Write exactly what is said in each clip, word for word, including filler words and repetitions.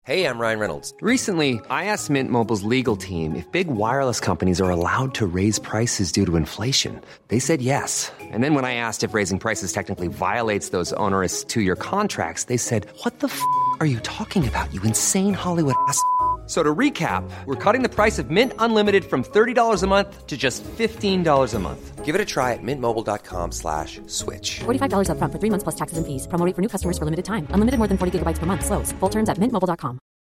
Hey, I'm Ryan Reynolds. Recently, I asked Mint Mobile's legal team if big wireless companies are allowed to raise prices due to inflation. They said yes. And then when I asked if raising prices technically violates those onerous two-year contracts, they said, "What the f*** are you talking about, you insane Hollywood ass?" So to recap, we're cutting the price of Mint Unlimited from thirty dollars a month to just fifteen dollars a month. Give it a try at mintmobile.com slash switch. forty-five dollars up front for three months plus taxes and fees. Promo rate for new customers for limited time. Unlimited more than forty gigabytes per month. Slows full terms at mint mobile dot com.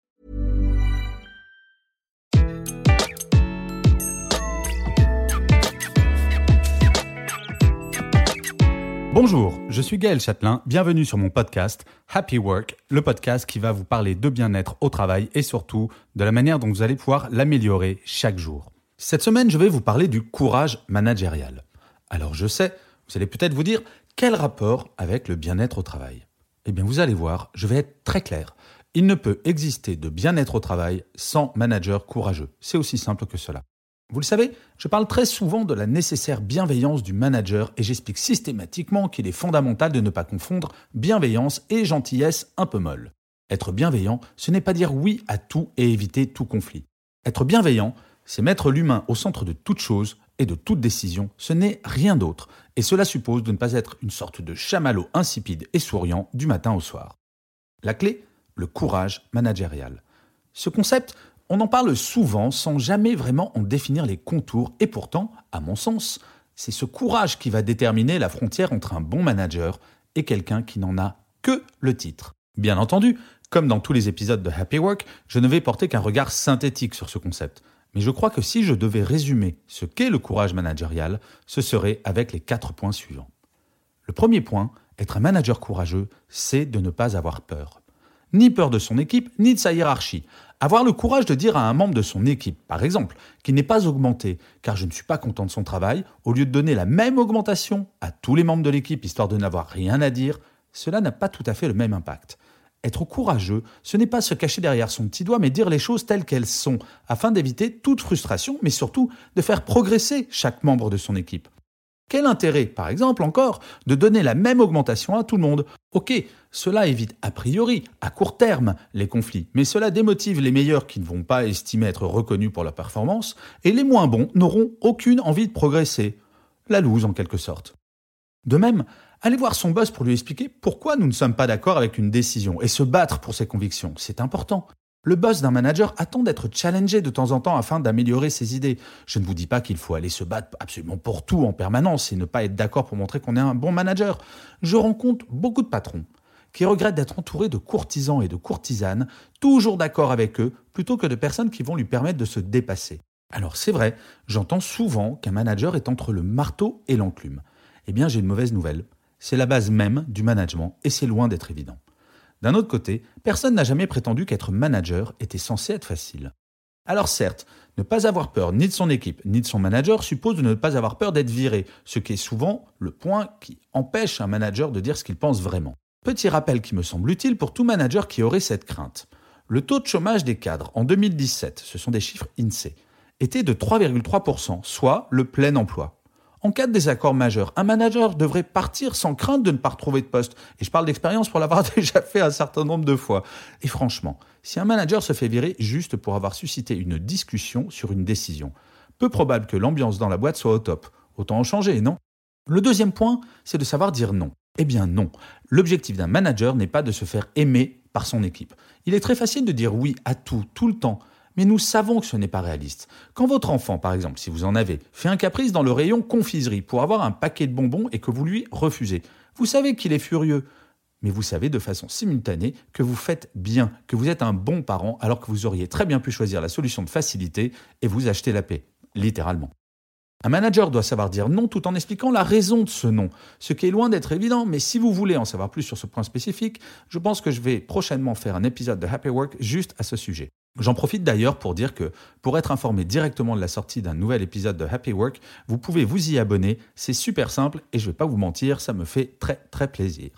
Bonjour, je suis Gaël Châtelain, bienvenue sur mon podcast Happy Work, le podcast qui va vous parler de bien-être au travail et surtout de la manière dont vous allez pouvoir l'améliorer chaque jour. Cette semaine, je vais vous parler du courage managérial. Alors je sais, vous allez peut-être vous dire, quel rapport avec le bien-être au travail ? Eh bien vous allez voir, je vais être très clair. Il ne peut exister de bien-être au travail sans manager courageux. C'est aussi simple que cela. Vous le savez, je parle très souvent de la nécessaire bienveillance du manager et j'explique systématiquement qu'il est fondamental de ne pas confondre bienveillance et gentillesse un peu molle. Être bienveillant, ce n'est pas dire oui à tout et éviter tout conflit. Être bienveillant, c'est mettre l'humain au centre de toute chose et de toute décision, ce n'est rien d'autre. Et cela suppose de ne pas être une sorte de chamallow insipide et souriant du matin au soir. La clé, le courage managérial. Ce concept, on en parle souvent sans jamais vraiment en définir les contours et pourtant, à mon sens, c'est ce courage qui va déterminer la frontière entre un bon manager et quelqu'un qui n'en a que le titre. Bien entendu, comme dans tous les épisodes de Happy Work, je ne vais porter qu'un regard synthétique sur ce concept. Mais je crois que si je devais résumer ce qu'est le courage managérial, ce serait avec les quatre points suivants. Le premier point, être un manager courageux, c'est de ne pas avoir peur. Ni peur de son équipe, ni de sa hiérarchie. Avoir le courage de dire à un membre de son équipe, par exemple, qu'il n'est pas augmenté car je ne suis pas content de son travail, au lieu de donner la même augmentation à tous les membres de l'équipe histoire de n'avoir rien à dire, cela n'a pas tout à fait le même impact. Être courageux, ce n'est pas se cacher derrière son petit doigt, mais dire les choses telles qu'elles sont, afin d'éviter toute frustration, mais surtout de faire progresser chaque membre de son équipe. Quel intérêt, par exemple, encore, de donner la même augmentation à tout le monde ? Ok, cela évite a priori, à court terme, les conflits, mais cela démotive les meilleurs qui ne vont pas estimer être reconnus pour leur performance, et les moins bons n'auront aucune envie de progresser. La loose, en quelque sorte. De même, aller voir son boss pour lui expliquer pourquoi nous ne sommes pas d'accord avec une décision et se battre pour ses convictions, c'est important. Le boss d'un manager attend d'être challengé de temps en temps afin d'améliorer ses idées. Je ne vous dis pas qu'il faut aller se battre absolument pour tout en permanence et ne pas être d'accord pour montrer qu'on est un bon manager. Je rencontre beaucoup de patrons qui regrettent d'être entourés de courtisans et de courtisanes, toujours d'accord avec eux, plutôt que de personnes qui vont lui permettre de se dépasser. Alors c'est vrai, j'entends souvent qu'un manager est entre le marteau et l'enclume. Eh bien j'ai une mauvaise nouvelle. C'est la base même du management et c'est loin d'être évident. D'un autre côté, personne n'a jamais prétendu qu'être manager était censé être facile. Alors certes, ne pas avoir peur ni de son équipe ni de son manager suppose de ne pas avoir peur d'être viré, ce qui est souvent le point qui empêche un manager de dire ce qu'il pense vraiment. Petit rappel qui me semble utile pour tout manager qui aurait cette crainte. Le taux de chômage des cadres en deux mille dix-sept, ce sont des chiffres I N S E E, était de trois virgule trois pour cent, soit le plein emploi. En cas de désaccord majeur, un manager devrait partir sans crainte de ne pas retrouver de poste. Et je parle d'expérience pour l'avoir déjà fait un certain nombre de fois. Et franchement, si un manager se fait virer juste pour avoir suscité une discussion sur une décision, peu probable que l'ambiance dans la boîte soit au top. Autant en changer, non ? Le deuxième point, c'est de savoir dire non. Eh bien non. L'objectif d'un manager n'est pas de se faire aimer par son équipe. Il est très facile de dire oui à tout, tout le temps. Mais nous savons que ce n'est pas réaliste. Quand votre enfant, par exemple, si vous en avez, fait un caprice dans le rayon confiserie pour avoir un paquet de bonbons et que vous lui refusez, vous savez qu'il est furieux. Mais vous savez de façon simultanée que vous faites bien, que vous êtes un bon parent alors que vous auriez très bien pu choisir la solution de facilité et vous acheter la paix, littéralement. Un manager doit savoir dire non tout en expliquant la raison de ce non, ce qui est loin d'être évident, mais si vous voulez en savoir plus sur ce point spécifique, je pense que je vais prochainement faire un épisode de Happy Work juste à ce sujet. J'en profite d'ailleurs pour dire que pour être informé directement de la sortie d'un nouvel épisode de Happy Work, vous pouvez vous y abonner, c'est super simple et je ne vais pas vous mentir, ça me fait très très plaisir.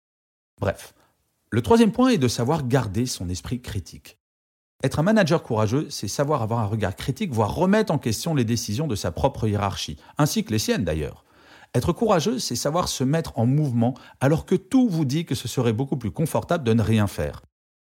Bref, le troisième point est de savoir garder son esprit critique. Être un manager courageux, c'est savoir avoir un regard critique, voire remettre en question les décisions de sa propre hiérarchie, ainsi que les siennes d'ailleurs. Être courageux, c'est savoir se mettre en mouvement alors que tout vous dit que ce serait beaucoup plus confortable de ne rien faire.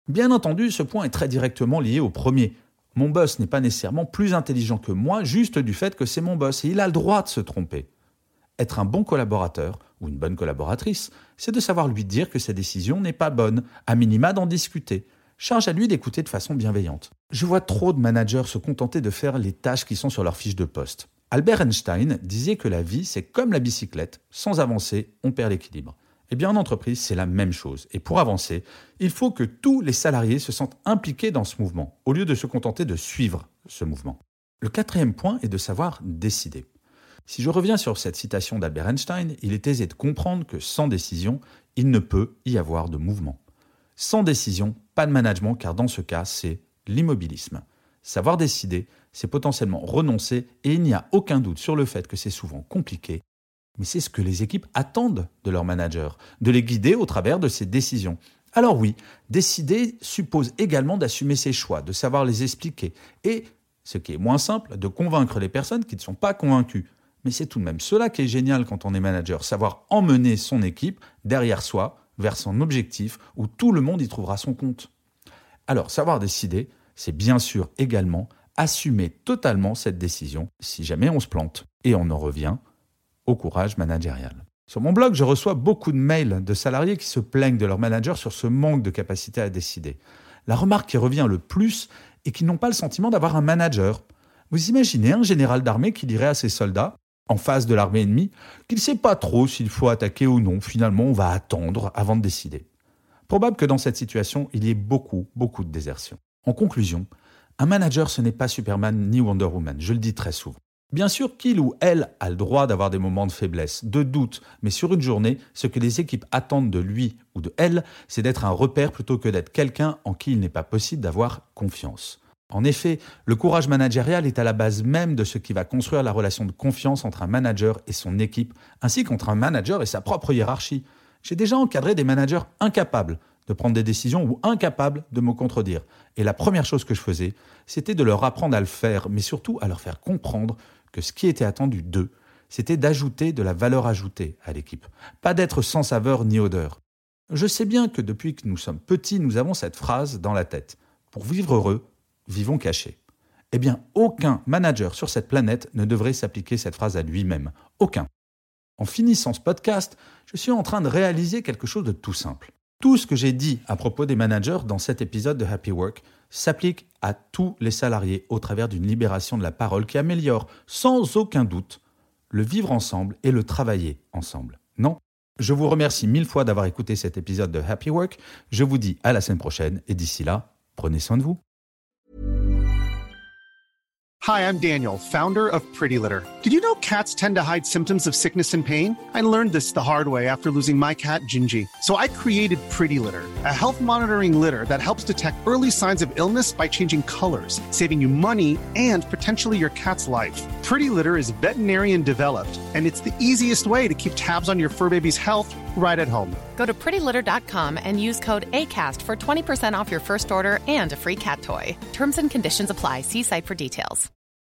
Bien entendu, ce point est très directement lié au premier. Mon boss n'est pas nécessairement plus intelligent que moi, juste du fait que c'est mon boss et il a le droit de se tromper. Être un bon collaborateur ou une bonne collaboratrice, c'est de savoir lui dire que sa décision n'est pas bonne, à minima d'en discuter. Charge à lui d'écouter de façon bienveillante. Je vois trop de managers se contenter de faire les tâches qui sont sur leur fiche de poste. Albert Einstein disait que la vie, c'est comme la bicyclette. Sans avancer, on perd l'équilibre. Eh bien, en entreprise, c'est la même chose. Et pour avancer, il faut que tous les salariés se sentent impliqués dans ce mouvement, au lieu de se contenter de suivre ce mouvement. Le quatrième point est de savoir décider. Si je reviens sur cette citation d'Albert Einstein, il est aisé de comprendre que sans décision, il ne peut y avoir de mouvement. Sans décision, pas de management, car dans ce cas, c'est l'immobilisme. Savoir décider, c'est potentiellement renoncer, et il n'y a aucun doute sur le fait que c'est souvent compliqué, mais c'est ce que les équipes attendent de leurs managers, de les guider au travers de ces décisions. Alors oui, décider suppose également d'assumer ses choix, de savoir les expliquer, et, ce qui est moins simple, de convaincre les personnes qui ne sont pas convaincues. Mais c'est tout de même cela qui est génial quand on est manager, savoir emmener son équipe derrière soi, vers son objectif, où tout le monde y trouvera son compte. Alors, savoir décider, c'est bien sûr également assumer totalement cette décision si jamais on se plante. Et on en revient au courage managérial. Sur mon blog, je reçois beaucoup de mails de salariés qui se plaignent de leur manager sur ce manque de capacité à décider. La remarque qui revient le plus est qu'ils n'ont pas le sentiment d'avoir un manager. Vous imaginez un général d'armée qui dirait à ses soldats, en face de l'armée ennemie, qu'il ne sait pas trop s'il faut attaquer ou non. Finalement, on va attendre avant de décider. Probable que dans cette situation, il y ait beaucoup, beaucoup de désertion. En conclusion, un manager, ce n'est pas Superman ni Wonder Woman, je le dis très souvent. Bien sûr qu'il ou elle a le droit d'avoir des moments de faiblesse, de doute, mais sur une journée, ce que les équipes attendent de lui ou de elle, c'est d'être un repère plutôt que d'être quelqu'un en qui il n'est pas possible d'avoir confiance. En effet, le courage managérial est à la base même de ce qui va construire la relation de confiance entre un manager et son équipe, ainsi qu'entre un manager et sa propre hiérarchie. J'ai déjà encadré des managers incapables de prendre des décisions ou incapables de me contredire. Et la première chose que je faisais, c'était de leur apprendre à le faire, mais surtout à leur faire comprendre que ce qui était attendu d'eux, c'était d'ajouter de la valeur ajoutée à l'équipe, pas d'être sans saveur ni odeur. Je sais bien que depuis que nous sommes petits, nous avons cette phrase dans la tête. Pour vivre heureux, vivons cachés. Eh bien, aucun manager sur cette planète ne devrait s'appliquer cette phrase à lui-même. Aucun. En finissant ce podcast, je suis en train de réaliser quelque chose de tout simple. Tout ce que j'ai dit à propos des managers dans cet épisode de Happy Work s'applique à tous les salariés au travers d'une libération de la parole qui améliore, sans aucun doute, le vivre ensemble et le travailler ensemble. Non ? Je vous remercie mille fois d'avoir écouté cet épisode de Happy Work. Je vous dis à la semaine prochaine et d'ici là, prenez soin de vous. Hi, I'm Daniel, founder of Pretty Litter. Did you know cats tend to hide symptoms of sickness and pain? I learned this the hard way after losing my cat, Gingy. So I created Pretty Litter, a health monitoring litter that helps detect early signs of illness by changing colors, saving you money and potentially your cat's life. Pretty Litter is veterinarian developed, and it's the easiest way to keep tabs on your fur baby's health right at home. Go to pretty litter dot com and use code ACAST for twenty percent off your first order and a free cat toy. Terms and conditions apply. See site for details.